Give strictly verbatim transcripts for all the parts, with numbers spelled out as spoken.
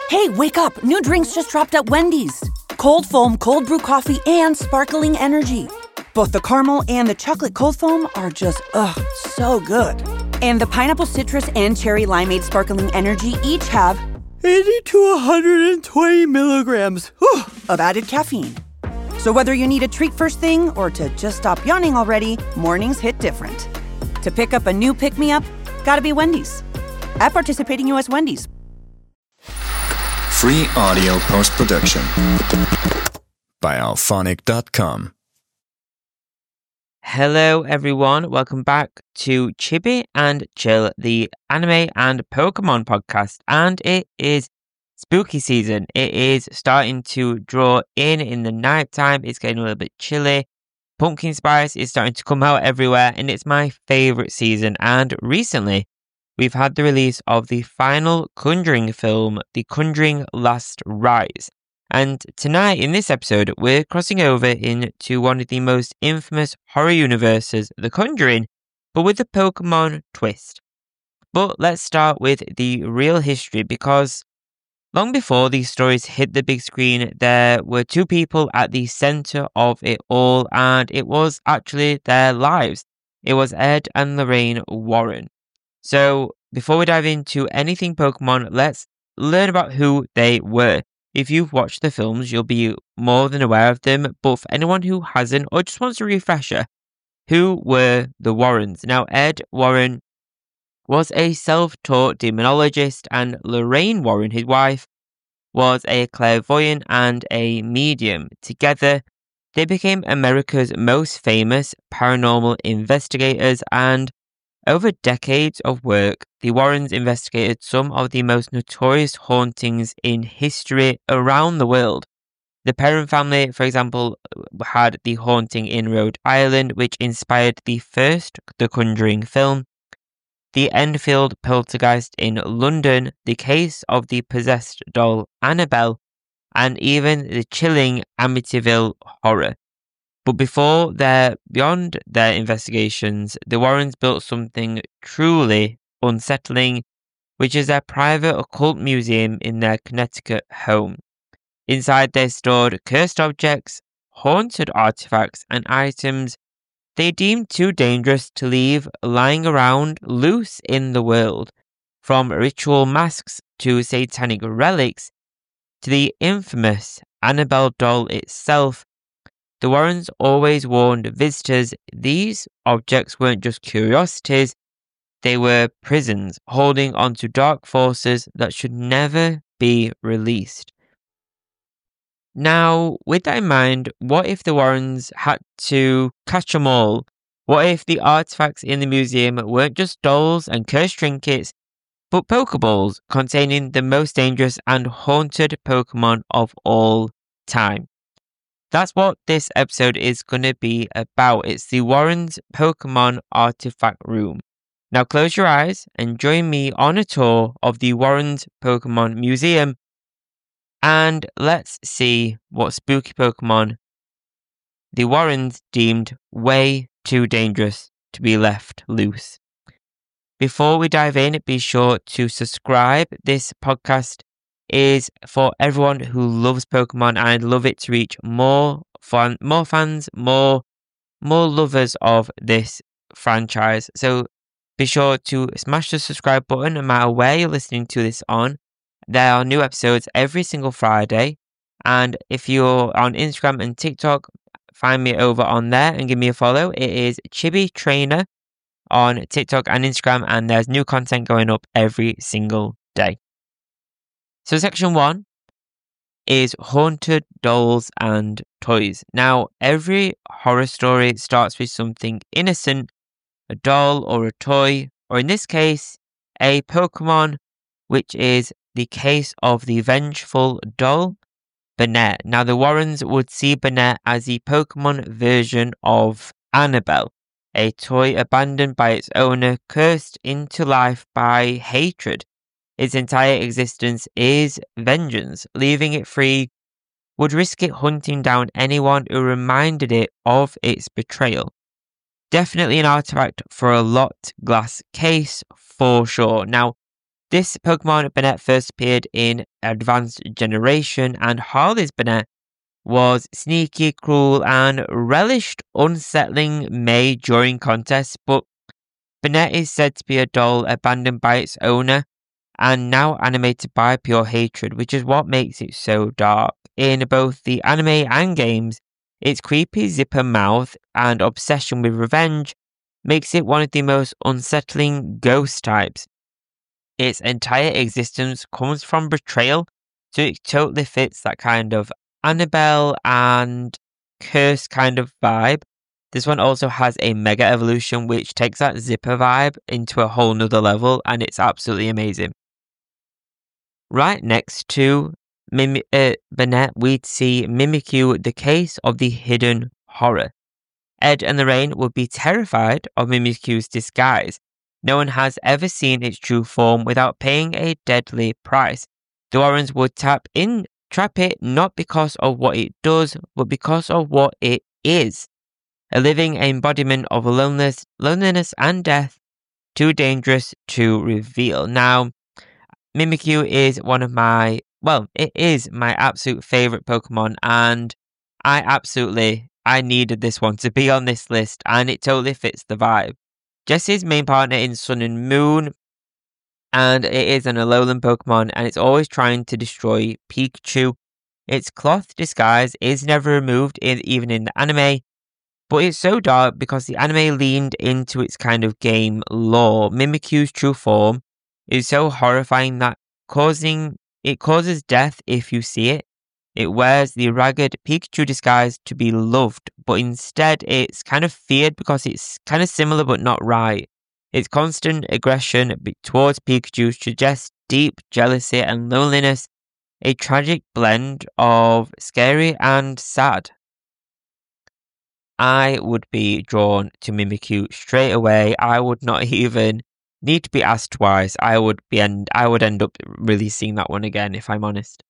Hey, wake up! New drinks just dropped at Wendy's. Cold foam, cold brew coffee, and sparkling energy. Both the caramel and the chocolate cold foam are just, ugh, so good. And the pineapple citrus and cherry limeade sparkling energy each have eighty to one hundred twenty milligrams whew, of added caffeine. So whether you need a treat first thing or to just stop yawning already, mornings hit different. To pick up a new pick-me-up, gotta be Wendy's. At participating U S Wendy's. Free audio post-production by alphonic dot com. Hello everyone, welcome back to Chibi and Chill, the anime and Pokemon podcast, and it is spooky season. It is starting to draw in in the night time. It's getting a little bit chilly. Pumpkin spice is starting to come out everywhere, and it's my favourite season. And recently, we've had the release of the final Conjuring film, The Conjuring Last Rise. And tonight, in this episode, we're crossing over into one of the most infamous horror universes, The Conjuring, but with a Pokemon twist. But let's start with the real history, because long before these stories hit the big screen, there were two people at the centre of it all, and it was actually their lives. It was Ed and Lorraine Warren. So, before we dive into anything Pokemon, let's learn about who they were. If you've watched the films, you'll be more than aware of them, but for anyone who hasn't or just wants a refresher, who were the Warrens? Now, Ed Warren was a self-taught demonologist, and Lorraine Warren, his wife, was a clairvoyant and a medium. Together, they became America's most famous paranormal investigators, and over decades of work, the Warrens investigated some of the most notorious hauntings in history around the world. The Perron family, for example, had the haunting in Rhode Island, which inspired the first The Conjuring film. The Enfield poltergeist in London, the case of the possessed doll Annabelle, and even the chilling Amityville horror. But before their, beyond their investigations, the Warrens built something truly unsettling, which is their private occult museum in their Connecticut home. Inside they stored cursed objects, haunted artifacts, and items they deemed too dangerous to leave lying around loose in the world. From ritual masks to satanic relics to the infamous Annabelle doll itself, the Warrens always warned visitors these objects weren't just curiosities, they were prisons holding onto dark forces that should never be released. Now, with that in mind, what if the Warrens had to catch them all? What if the artifacts in the museum weren't just dolls and cursed trinkets, but Pokeballs containing the most dangerous and haunted Pokemon of all time? That's what this episode is going to be about. It's the Warrens Pokemon Artifact Room. Now close your eyes and join me on a tour of the Warrens Pokemon Museum, and let's see what spooky Pokemon the Warrens deemed way too dangerous to be left loose. Before we dive in, be sure to subscribe. This podcast is for everyone who loves Pokemon, and I'd love it to reach more fan, more fans, more, more lovers of this franchise. So be sure to smash the subscribe button no matter where you're listening to this on. There are new episodes every single Friday, and if you're on Instagram and TikTok, find me over on there and give me a follow. It is Chibi Trainer on TikTok and Instagram, and there's new content going up every single day. So section one is haunted dolls and toys. Now, every horror story starts with something innocent, a doll or a toy, or in this case, a Pokemon, which is the case of the vengeful doll, Bennett. Now, the Warrens would see Bennett as the Pokemon version of Annabelle, a toy abandoned by its owner, cursed into life by hatred. Its entire existence is vengeance. Leaving it free would risk it hunting down anyone who reminded it of its betrayal. Definitely an artifact for a locked glass case, for sure. Now, This Pokemon Banette first appeared in Advanced Generation, and Harley's Banette was sneaky, cruel, and relished unsettling May during contests, but Banette is said to be a doll abandoned by its owner and now animated by pure hatred, which is what makes it so dark. In both the anime and games, its creepy zipper mouth and obsession with revenge makes it one of the most unsettling ghost types. Its entire existence comes from betrayal, so it totally fits that kind of Annabelle and Curse kind of vibe. This one also has a Mega Evolution, which takes that zipper vibe into a whole nother level, and it's absolutely amazing. Right next to Mim- uh, Banette, we'd see Mimikyu, the Case of the Hidden Horror. Ed and Lorraine would be terrified of Mimikyu's disguise. No one has ever seen its true form without paying a deadly price. The Warrens would tap in, trap it not because of what it does, but because of what it is. A living embodiment of loneliness, loneliness and death, too dangerous to reveal. Now, Mimikyu is one of my, well, it is my absolute favourite Pokemon, and I absolutely, I needed this one to be on this list, and it totally fits the vibe. Jessie's main partner in Sun and Moon, and it is an Alolan Pokemon, and it's always trying to destroy Pikachu. Its cloth disguise is never removed, in, even in the anime, but it's so dark because the anime leaned into its kind of game lore. Mimikyu's true form is so horrifying that causing it causes death if you see it. It wears the ragged Pikachu disguise to be loved, but instead it's kind of feared because it's kind of similar but not right. Its constant aggression towards Pikachu suggests deep jealousy and loneliness, a tragic blend of scary and sad. I would be drawn to Mimikyu straight away. I would not even need to be asked twice. I would be end I would end up releasing that one again, if I'm honest.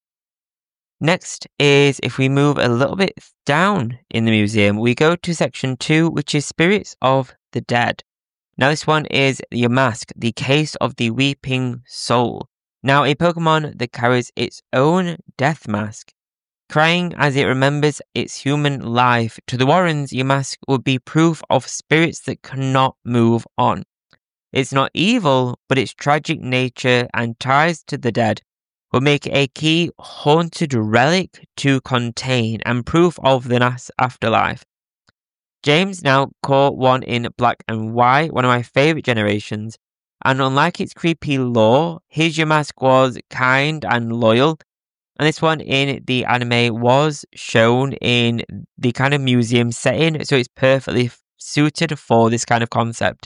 Next is, if we move a little bit down in the museum, we go to section two, which is Spirits of the Dead. Now this one is Yamask, the Case of the Weeping Soul. Now a Pokemon that carries its own death mask. Crying as it remembers its human life, to the Warrens, Yamask would be proof of spirits that cannot move on. It's not evil, but its tragic nature and ties to the dead will make it a key haunted relic to contain and proof of the afterlife. James now caught one in Black and White, one of my favourite generations, and unlike its creepy lore, his Yamask was kind and loyal, and this one in the anime was shown in the kind of museum setting, so it's perfectly suited for this kind of concept.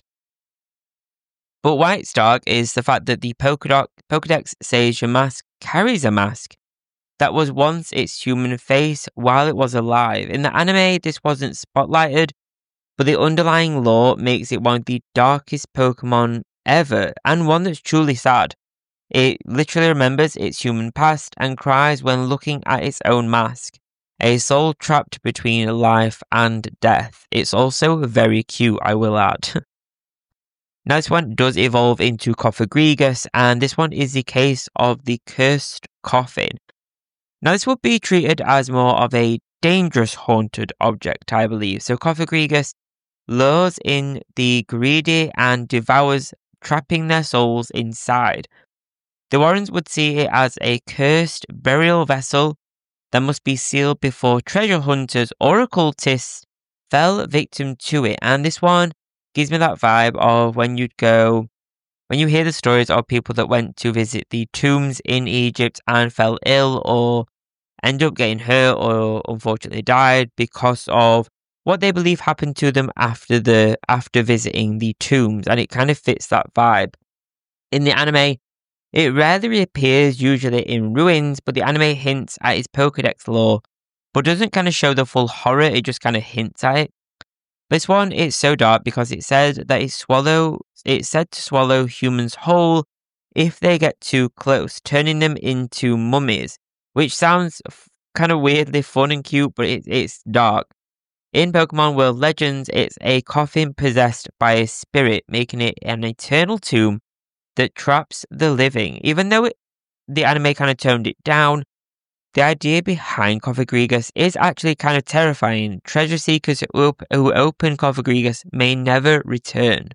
But why it's dark is the fact that the Pokedex, Pokedex says Yamask carries a mask that was once its human face while it was alive. In the anime, this wasn't spotlighted, but the underlying lore makes it one of the darkest Pokemon ever, and one that's truly sad. It literally remembers its human past and cries when looking at its own mask. A soul trapped between life and death. It's also very cute, I will add. Now this one does evolve into Cofagrigus, and this one is the Case of the Cursed Coffin. Now this would be treated as more of a dangerous haunted object, I believe. So Cofagrigus lures in the greedy and devours, trapping their souls inside. The Warrens would see it as a cursed burial vessel that must be sealed before treasure hunters or occultists fell victim to it. And this one gives me that vibe of when you'd go, when you hear the stories of people that went to visit the tombs in Egypt and fell ill or end up getting hurt or unfortunately died because of what they believe happened to them after the after visiting the tombs, and it kind of fits that vibe. In the anime, it rarely appears, usually in ruins, but the anime hints at its Pokedex lore, but doesn't kind of show the full horror, it just kind of hints at it. This one is so dark because it said that it swallow it's said to swallow humans whole if they get too close, turning them into mummies, which sounds f- kind of weirdly fun and cute, but it, it's dark. In Pokemon World Legends, it's a coffin possessed by a spirit, making it an eternal tomb that traps the living. Even though it, the anime kind of toned it down, the idea behind Cofagrigus is actually kind of terrifying. Treasure seekers who, op- who open Cofagrigus may never return.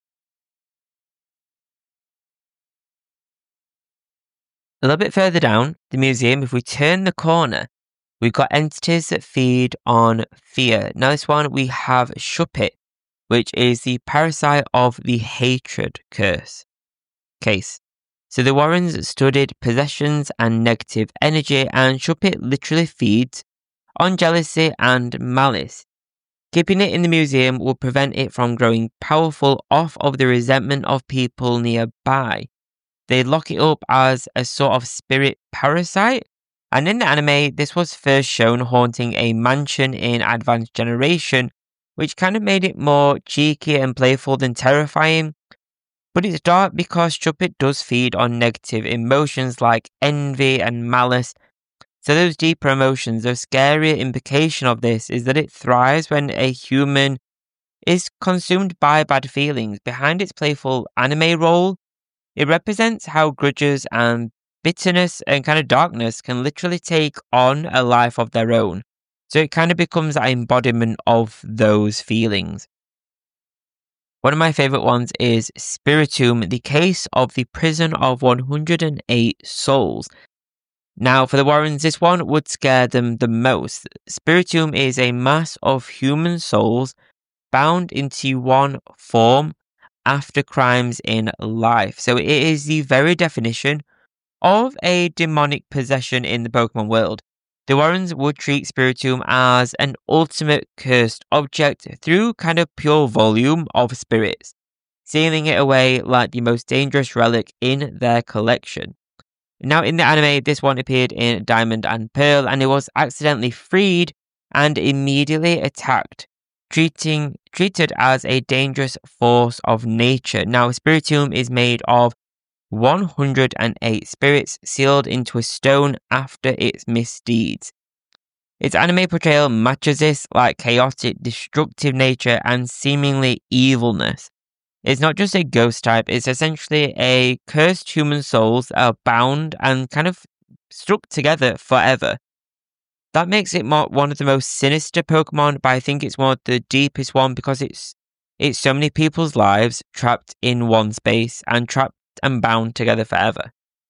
A little bit further down the museum, if we turn the corner, we've got entities that feed on fear. Now this one we have Shuppet, which is the parasite of the hatred curse case. So the Warrens studied possessions and negative energy, and Shuppet literally feeds on jealousy and malice. Keeping it in the museum will prevent it from growing powerful off of the resentment of people nearby. They lock it up as a sort of spirit parasite, and in the anime, this was first shown haunting a mansion in Advanced Generation, which kind of made it more cheeky and playful than terrifying. But it's dark because Shuppet does feed on negative emotions like envy and malice. So those deeper emotions, the scarier implication of this is that it thrives when a human is consumed by bad feelings. Behind its playful anime role, it represents how grudges and bitterness and kind of darkness can literally take on a life of their own. So it kind of becomes an embodiment of those feelings. One of my favourite ones is Spiritomb, the case of the prison of one hundred eight souls. Now, for the Warrens, this one would scare them the most. Spiritomb is a mass of human souls bound into one form after crimes in life. So it is the very definition of a demonic possession in the Pokemon world. The Warrens would treat Spiritomb as an ultimate cursed object through kind of pure volume of spirits, sealing it away like the most dangerous relic in their collection. Now in the anime, this one appeared in Diamond and Pearl, and it was accidentally freed and immediately attacked, treating treated as a dangerous force of nature. Now Spiritomb is made of one hundred eight spirits sealed into a stone after its misdeeds. Its anime portrayal matches this, like chaotic, destructive nature and seemingly evilness. It's not just a ghost type, it's essentially a cursed human souls that are bound and kind of stuck together forever. That makes it more, one of the most sinister Pokemon, but I think it's one of the deepest one because it's it's so many people's lives trapped in one space and trapped and bound together forever.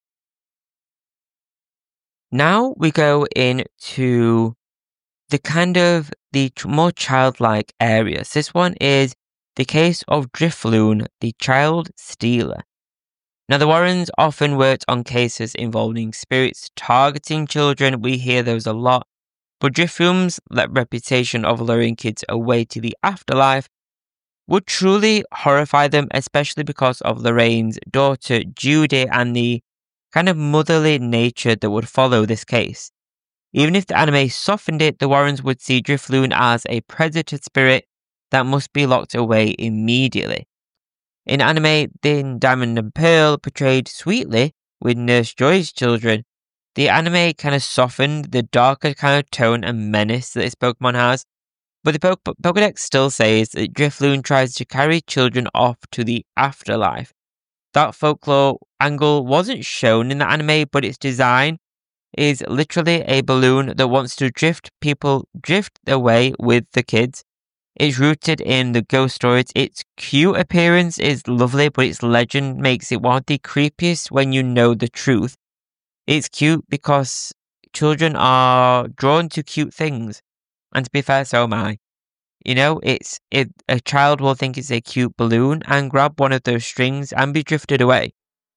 Now we go into the kind of the more childlike areas. This one is the case of Drifloon, the child stealer. Now the Warrens often worked on cases involving spirits targeting children. We hear those a lot. But Drifloon's reputation of luring kids away to the afterlife would truly horrify them, especially because of Lorraine's daughter Judy and the kind of motherly nature that would follow this case. Even if the anime softened it, the Warrens would see Drifloon as a predator spirit that must be locked away immediately. In anime, then Diamond and Pearl portrayed sweetly with Nurse Joy's children, the anime kind of softened the darker kind of tone and menace that this Pokemon has. But the po- Pokedex still says that Drifloon tries to carry children off to the afterlife. That folklore angle wasn't shown in the anime, but its design is literally a balloon that wants to drift people drift away with the kids. It's rooted in the ghost stories. Its cute appearance is lovely, but its legend makes it one of the creepiest when you know the truth. It's cute because children are drawn to cute things. And to be fair, so am I. You know, it's it, a child will think it's a cute balloon and grab one of those strings and be drifted away.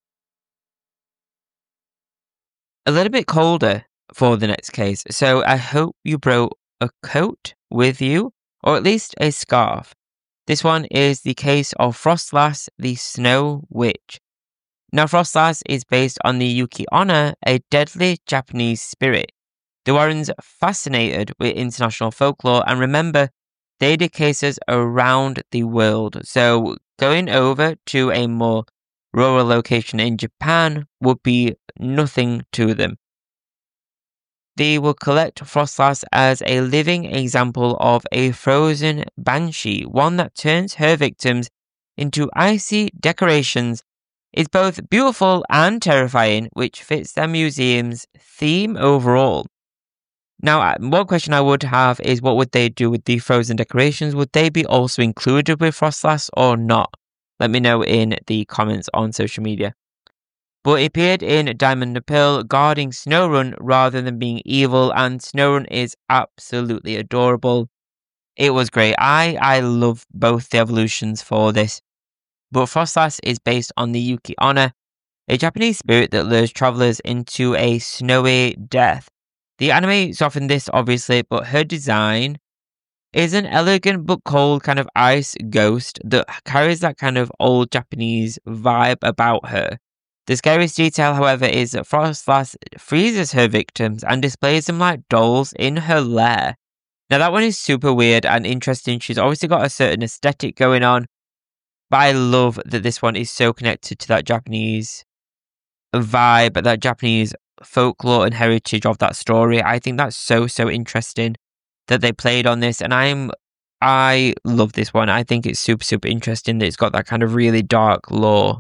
A little bit colder for the next case, so I hope you brought a coat with you, or at least a scarf. This one is the case of Frostlass, the Snow Witch. Now, Frostlass is based on the Yuki Onna, a deadly Japanese spirit. The Warrens fascinated with international folklore, and remember, they did cases around the world. So going over to a more rural location in Japan would be nothing to them. They will collect Frostlass as a living example of a frozen banshee, one that turns her victims into icy decorations is both beautiful and terrifying, which fits the museum's theme overall. Now, one question I would have is what would they do with the frozen decorations? Would they be also included with Frostlass or not? Let me know in the comments on social media. But it appeared in Diamond and Pearl guarding Snowrun rather than being evil, and Snowrun is absolutely adorable. It was great. I, I love both the evolutions for this. But Frostlass is based on the Yuki Onna, a Japanese spirit that lures travelers into a snowy death. The anime softened this obviously, but her design is an elegant but cold kind of ice ghost that carries that kind of old Japanese vibe about her. The scariest detail, however, is that Frostlass freezes her victims and displays them like dolls in her lair. Now that one is super weird and interesting. She's obviously got a certain aesthetic going on, but I love that this one is so connected to that Japanese vibe, that Japanese folklore and heritage of that story. I think that's so, so interesting that they played on this, and I'm I love this one. I think it's super, super interesting that it's got that kind of really dark lore.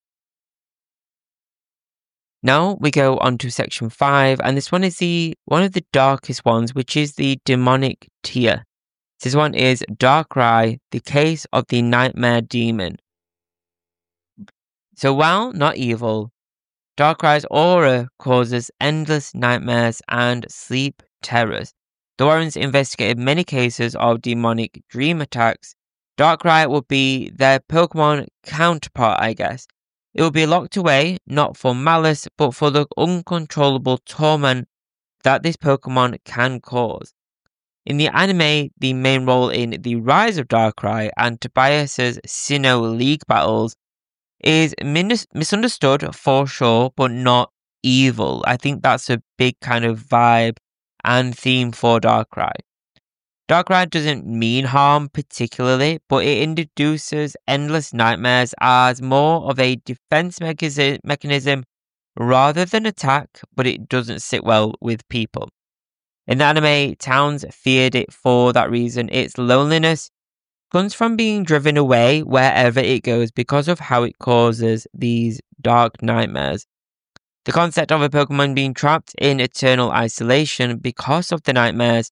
Now we go on to section five, and this one is the one of the darkest ones, which is the demonic tier. This one is Darkrai, the case of the nightmare demon. So while not evil, Darkrai's aura causes endless nightmares and sleep terrors. The Warrens investigated many cases of demonic dream attacks. Darkrai would be their Pokemon counterpart, I guess. It will be locked away, not for malice, but for the uncontrollable torment that this Pokemon can cause. In the anime, the main role in The Rise of Darkrai and Tobias's Sinnoh League battles is mis- misunderstood for sure, but not evil. I think that's a big kind of vibe and theme for Darkrai. Darkrai doesn't mean harm particularly, but it introduces endless nightmares as more of a defense mecha- mechanism rather than attack, but it doesn't sit well with people. In the anime, towns feared it for that reason. Its loneliness comes from being driven away wherever it goes because of how it causes these dark nightmares. The concept of a Pokemon being trapped in eternal isolation because of the nightmares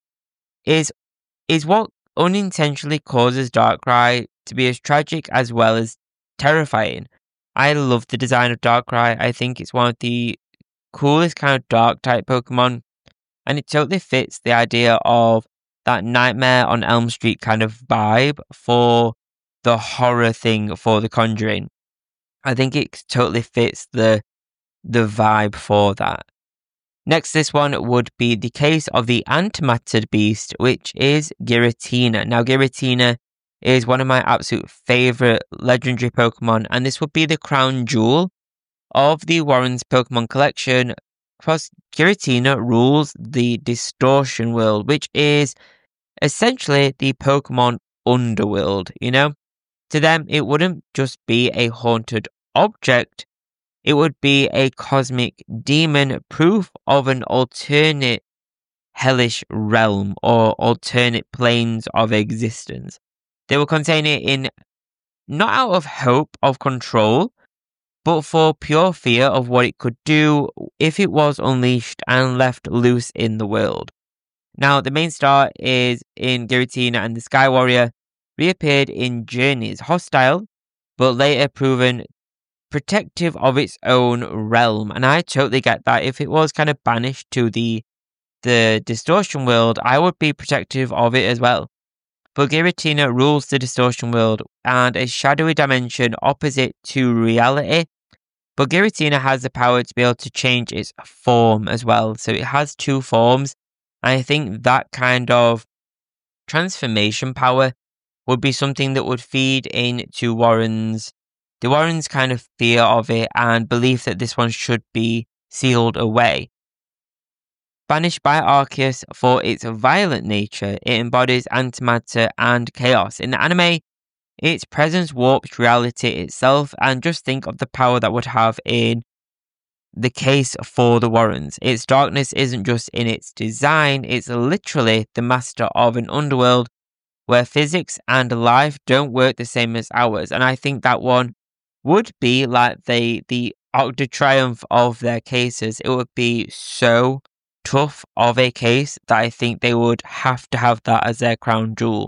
is is what unintentionally causes Darkrai to be as tragic as well as terrifying. I love the design of Darkrai. I think it's one of the coolest kind of dark type Pokemon, and it totally fits the idea of that Nightmare on Elm Street kind of vibe for the horror thing for The Conjuring. I think it totally fits the the vibe for that. Next, this one would be the case of the antimattered beast, which is Giratina. Now, Giratina is one of my absolute favorite legendary Pokemon, and this would be the crown jewel of the Warren's Pokemon collection, because Giratina rules the Distortion World, which is essentially the Pokemon underworld, you know? To them, it wouldn't just be a haunted object, it would be a cosmic demon, proof of an alternate hellish realm or alternate planes of existence. They will contain it in not out of hope of control, but for pure fear of what it could do if it was unleashed and left loose in the world. Now, the main star is in Giratina, and the Sky Warrior reappeared in Journeys, hostile, but later proven protective of its own realm. And I totally get that. If it was kind of banished to the the Distortion World, I would be protective of it as well. But Giratina rules the Distortion World and a shadowy dimension opposite to reality. But Giratina has the power to be able to change its form as well. So it has two forms. And I think that kind of transformation power would be something that would feed into Warren's The Warrens' kind of fear of it and belief that this one should be sealed away. Banished by Arceus for its violent nature, it embodies antimatter and chaos. In the anime, its presence warps reality itself, and just think of the power that would have in the case for the Warrens. Its darkness isn't just in its design, it's literally the master of an underworld where physics and life don't work the same as ours. And I think that one would be like the the Arc de Triomphe of their cases. It would be so tough of a case that I think they would have to have that as their crown jewel.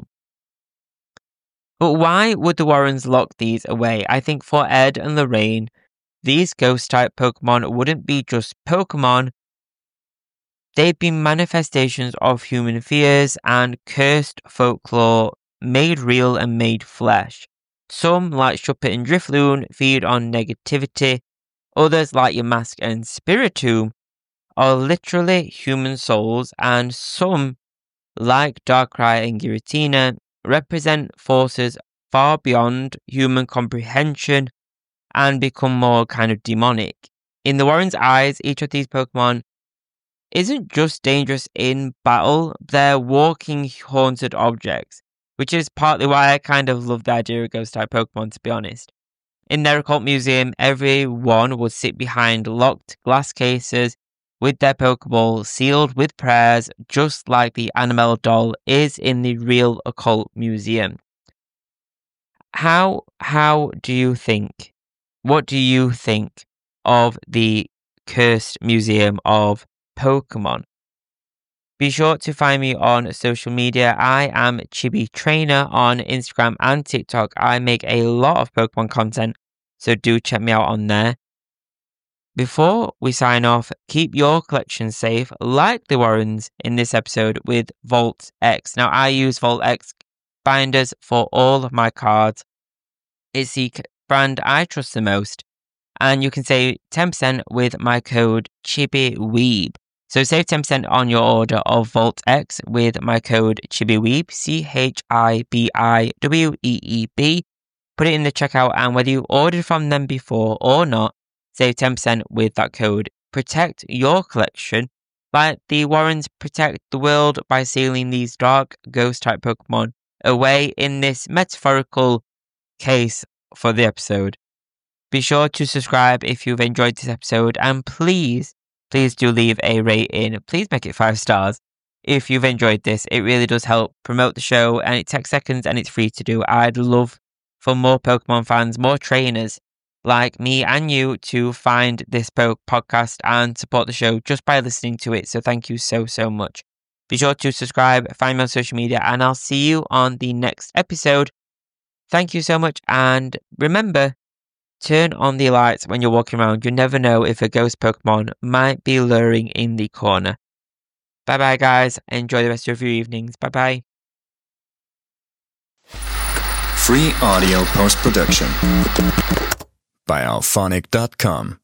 But why would the Warrens lock these away? I think for Ed and Lorraine, these ghost-type Pokemon wouldn't be just Pokemon. They'd be manifestations of human fears and cursed folklore made real and made flesh. Some, like Shuppet and Drifloon, feed on negativity. Others, like Yamask and Spiritomb, are literally human souls. And some, like Darkrai and Giratina, represent forces far beyond human comprehension and become more kind of demonic. In the Warrens' eyes, each of these Pokemon isn't just dangerous in battle, they're walking haunted objects, which is partly why I kind of love the idea of ghost-type Pokemon, to be honest. In their occult museum, everyone would sit behind locked glass cases with their Pokeball sealed with prayers, just like the Annabelle doll is in the real occult museum. How, how do you think, what do you think of the cursed museum of Pokemon? Be sure to find me on social media. I am Chibi Trainer on Instagram and TikTok. I make a lot of Pokemon content, so do check me out on there. Before we sign off, keep your collection safe, like the Warrens in this episode with Vault X. Now, I use Vault X binders for all of my cards. It's the brand I trust the most, and you can save ten percent with my code ChibiWeeb. So save ten percent on your order of Vault X with my code ChibiWeeb, C H I B I W E E B. Put it in the checkout, and whether you ordered from them before or not, save ten percent with that code. Protect your collection like the Warrens protect the world by sealing these dark ghost-type Pokemon away in this metaphorical case for the episode. Be sure to subscribe if you've enjoyed this episode, and please, please do leave a rating. Please make it five stars if you've enjoyed this. It really does help promote the show, and it takes seconds and it's free to do. I'd love for more Pokemon fans, more trainers like me and you to find this po- podcast and support the show just by listening to it. So thank you so, so much. Be sure to subscribe, find me on social media, and I'll see you on the next episode. Thank you so much, and remember, turn on the lights when you're walking around. You never know if a ghost Pokemon might be luring in the corner. Bye bye, guys. Enjoy the rest of your evenings. Bye bye. Free audio post-production by alphonic dot com.